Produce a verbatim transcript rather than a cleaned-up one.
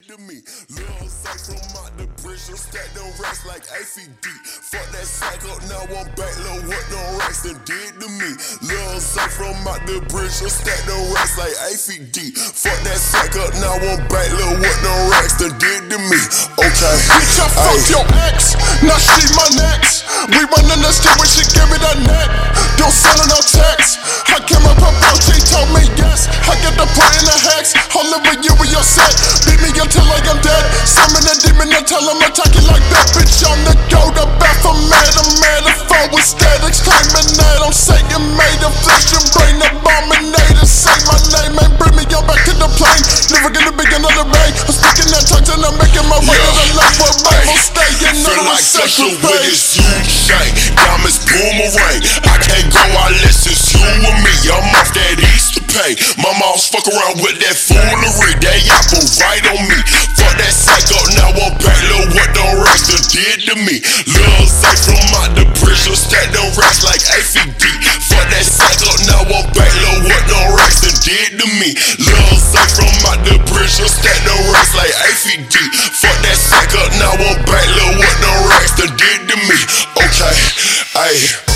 to me. Lil' sack from out the bridge, she'll stack them racks like A C D. Fuck that sack up, now I'm back, look what them racks done did to me. Lil' sack from out the bridge, she'll stack them racks like A C D. Fuck that sack up, now I'm back, look what them racks done did to me. Okay, bitch, I fucked your ex, now she my next. We runnin' the street when she give me that neck. Don't send her no text. I came up her boat, she told me yes. I get the point in the hex. I'll live with you with your set. Beat me until I am dead. Summon a demon and tell him attack it like that. Bitch, I'm the go, the Baphomet. I'm mad if I was statics. Claiming that I'm Satan made of flesh and brain. Abominator, say my name and bring me on back to the plane. Never gonna be another rain. I'm speaking that tongue and I'm making my way to the left where Bible stay. You know feel like it's Usher sacred with place. his huge chain, diamonds boomerang. I can't go unless it's you and me. I'm off that Easter pay. My mom's fuck around with that foolery. That apple right on me. Fuck that sack up, now I'm back. Look what them racks done did to me. Lil' sack from out the bridge, she'll stack them racks like A C D. Fuck that sack up, now I'm back. Look what them racks done did to me. Lil' sack from out the bridge, she'll stack them racks like A C D. Fuck that sack up, now I'm back. Look what them racks done did to me. Okay, ayy.